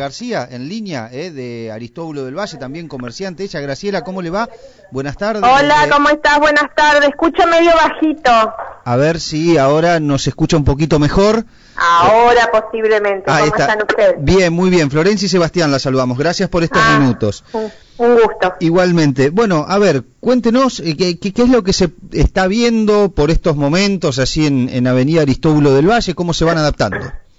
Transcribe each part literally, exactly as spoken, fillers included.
García, en línea, eh, de Aristóbulo del Valle, también comerciante. Ella, Graciela, ¿cómo le va? Buenas tardes. Hola, eh, ¿cómo estás? Buenas tardes. Escucho medio bajito. A ver si ahora nos escucha un poquito mejor. Ahora eh, posiblemente. Ahí ¿Cómo está. están ustedes? Bien, muy bien. Florencia y Sebastián, la saludamos. Gracias por estos ah, minutos. Un, un gusto. Igualmente. Bueno, a ver, cuéntenos eh, qué, qué es lo que se está viendo por estos momentos así en, en Avenida Aristóbulo del Valle, cómo se van adaptando.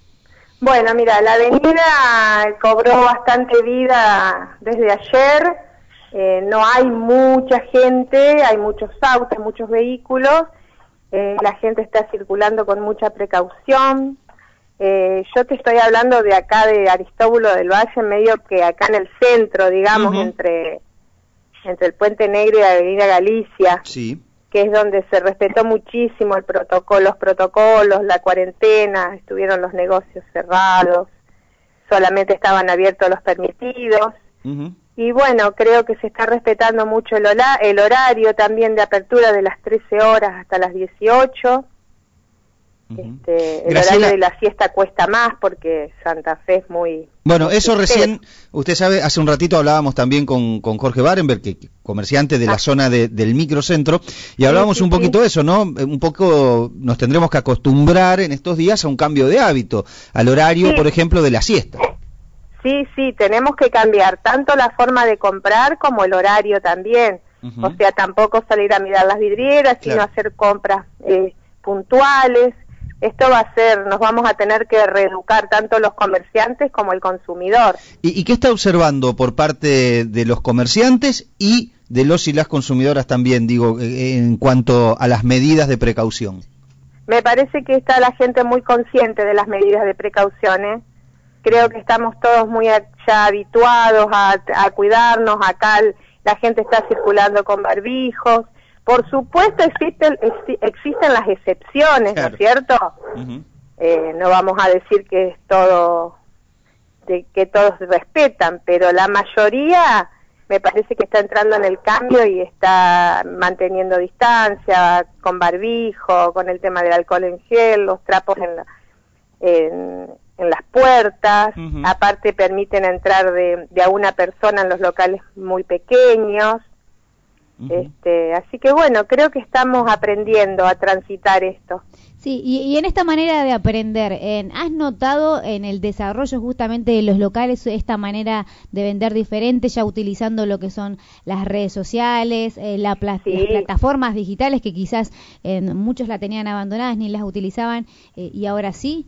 Bueno, mira, la avenida cobró bastante vida desde ayer. Eh, no hay mucha gente, hay muchos autos, muchos vehículos. Eh, la gente está circulando con mucha precaución. Eh, yo te estoy hablando de acá de Aristóbulo del Valle, medio que acá en el centro, digamos, uh-huh. entre, entre el Puente Negro y la Avenida Galicia, sí. que es donde se respetó muchísimo el protocolo, los protocolos, la cuarentena, estuvieron los negocios cerrados, solamente estaban abiertos los permitidos. Uh-huh. Y bueno, creo que se está respetando mucho el, hola, el horario también de apertura de las trece horas hasta las dieciocho. Uh-huh. Este, el Graciela, horario de la siesta cuesta más porque Santa Fe es muy... Bueno, muy eso sincero. Recién, usted sabe, hace un ratito hablábamos también con, con Jorge Barenberg, que, que comerciante de ah. la zona de, del microcentro, y hablábamos sí, sí, un poquito sí. de eso, ¿no? Un poco nos tendremos que acostumbrar en estos días a un cambio de hábito, al horario, sí. por ejemplo, de la siesta. Sí, sí, tenemos que cambiar tanto la forma de comprar como el horario también. Uh-huh. O sea, tampoco salir a mirar las vidrieras, claro. sino hacer compras eh, puntuales. Esto va a ser, nos vamos a tener que reeducar tanto los comerciantes como el consumidor. ¿Y, y qué está observando por parte de los comerciantes y de los y las consumidoras también, digo, en cuanto a las medidas de precaución? Me parece que está la gente muy consciente de las medidas de precaución, ¿eh? Creo que estamos todos muy ya habituados a, a cuidarnos. Acá la gente está circulando con barbijos. Por supuesto existen existen las excepciones, claro. ¿no es cierto? Uh-huh. Eh, no vamos a decir que es todo, de, que todos respetan, pero la mayoría me parece que está entrando en el cambio y está manteniendo distancia, con barbijo, con el tema del alcohol en gel, los trapos en la... En, en las puertas, uh-huh. aparte permiten entrar de, de a una persona en los locales muy pequeños, uh-huh. este, así que bueno, creo que estamos aprendiendo a transitar esto. Sí, y, y en esta manera de aprender, eh, ¿has notado en el desarrollo justamente de los locales esta manera de vender diferente, ya utilizando lo que son las redes sociales, eh, la pla- sí. las plataformas digitales que quizás eh, muchos la tenían abandonadas ni las utilizaban eh, y ahora sí?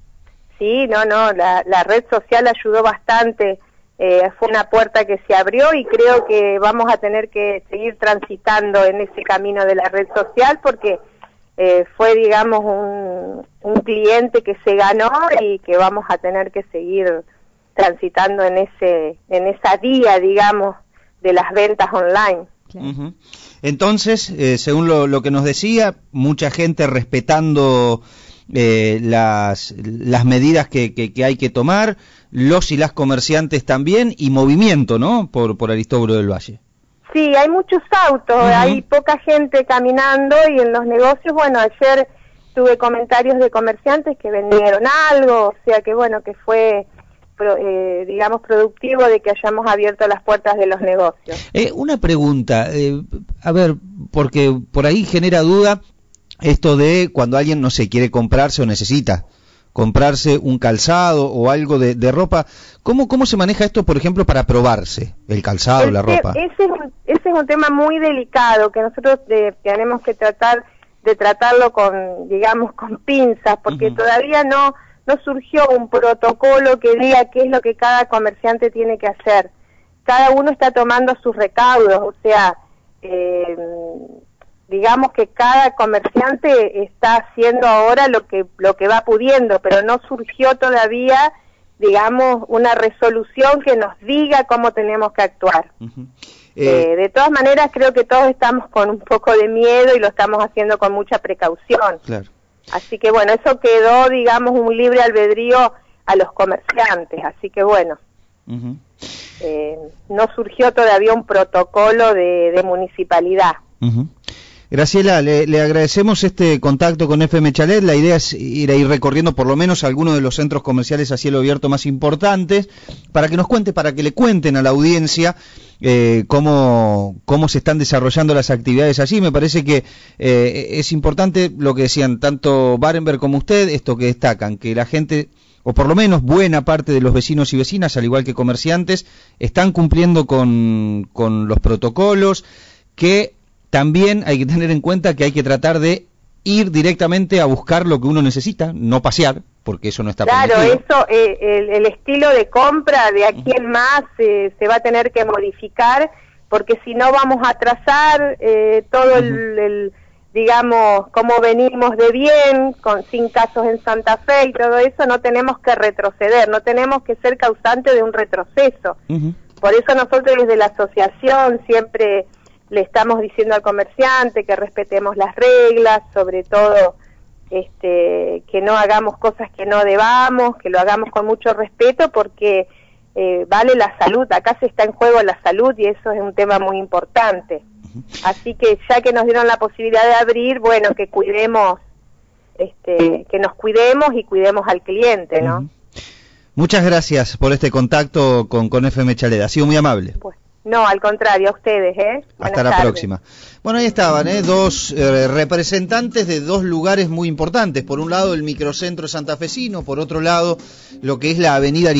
Sí, no, no, la, la red social ayudó bastante, eh, fue una puerta que se abrió y creo que vamos a tener que seguir transitando en ese camino de la red social porque eh, fue, digamos, un, un cliente que se ganó y que vamos a tener que seguir transitando en ese, en esa vía, digamos, de las ventas online. Claro. Uh-huh. Entonces, eh, según lo, lo que nos decía, mucha gente respetando Eh, las las medidas que, que, que hay que tomar, los y las comerciantes también, y movimiento, ¿no? Por, por Aristóbulo del Valle. Sí, hay muchos autos, uh-huh. hay poca gente caminando y en los negocios, bueno, ayer tuve comentarios de comerciantes que vendieron algo, o sea que bueno, que fue, pro, eh, digamos, productivo de que hayamos abierto las puertas de los negocios. Eh, una pregunta, eh, a ver, porque por ahí genera duda esto de cuando alguien no se quiere comprarse o necesita comprarse un calzado o algo de, de ropa, ¿cómo cómo se maneja esto, por ejemplo, para probarse el calzado, ese, la ropa? Ese es, un, ese es un tema muy delicado que nosotros de, tenemos que tratar de tratarlo con, digamos, con pinzas, porque uh-huh. todavía no no surgió un protocolo que diga qué es lo que cada comerciante tiene que hacer. Cada uno está tomando sus recaudos, o sea, eh, digamos que cada comerciante está haciendo ahora lo que lo que va pudiendo, pero no surgió todavía, digamos, una resolución que nos diga cómo tenemos que actuar. Uh-huh. eh, eh, de todas maneras, creo que todos estamos con un poco de miedo y lo estamos haciendo con mucha precaución. Claro. Así que bueno, eso quedó, digamos, un libre albedrío a los comerciantes, así que bueno. Uh-huh. eh, no surgió todavía un protocolo de, de municipalidad. Uh-huh. Graciela, le, le agradecemos este contacto con F M Chalet. La idea es ir a ir recorriendo por lo menos algunos de los centros comerciales a cielo abierto más importantes, para que nos cuente, para que le cuenten a la audiencia eh, cómo, cómo se están desarrollando las actividades allí. Me parece que eh, es importante lo que decían tanto Barenberg como usted, esto que destacan, que la gente, o por lo menos buena parte de los vecinos y vecinas, al igual que comerciantes, están cumpliendo con, con los protocolos, que también hay que tener en cuenta que hay que tratar de ir directamente a buscar lo que uno necesita, no pasear, porque eso no está claro, permitido. Claro, eso, eh, el, el estilo de compra de aquí en más eh, se va a tener que modificar, porque si no vamos a atrasar eh, todo el, uh-huh. el, digamos, como venimos de bien, con sin casos en Santa Fe y todo eso, no tenemos que retroceder, no tenemos que ser causante de un retroceso. Uh-huh. Por eso nosotros desde la asociación siempre le estamos diciendo al comerciante que respetemos las reglas, sobre todo este, que no hagamos cosas que no debamos, que lo hagamos con mucho respeto, porque eh, vale la salud, acá se está en juego la salud y eso es un tema muy importante. Así que ya que nos dieron la posibilidad de abrir, bueno, que cuidemos, este, que nos cuidemos y cuidemos al cliente, ¿no? Uh-huh. Muchas gracias por este contacto con, con F M Chalet, ha sido muy amable. Pues, no, al contrario, a ustedes, ¿eh? Buenas Hasta la tardes. próxima. Bueno, ahí estaban, ¿eh? Dos eh, representantes de dos lugares muy importantes. Por un lado, el microcentro santafesino, por otro lado, lo que es la avenida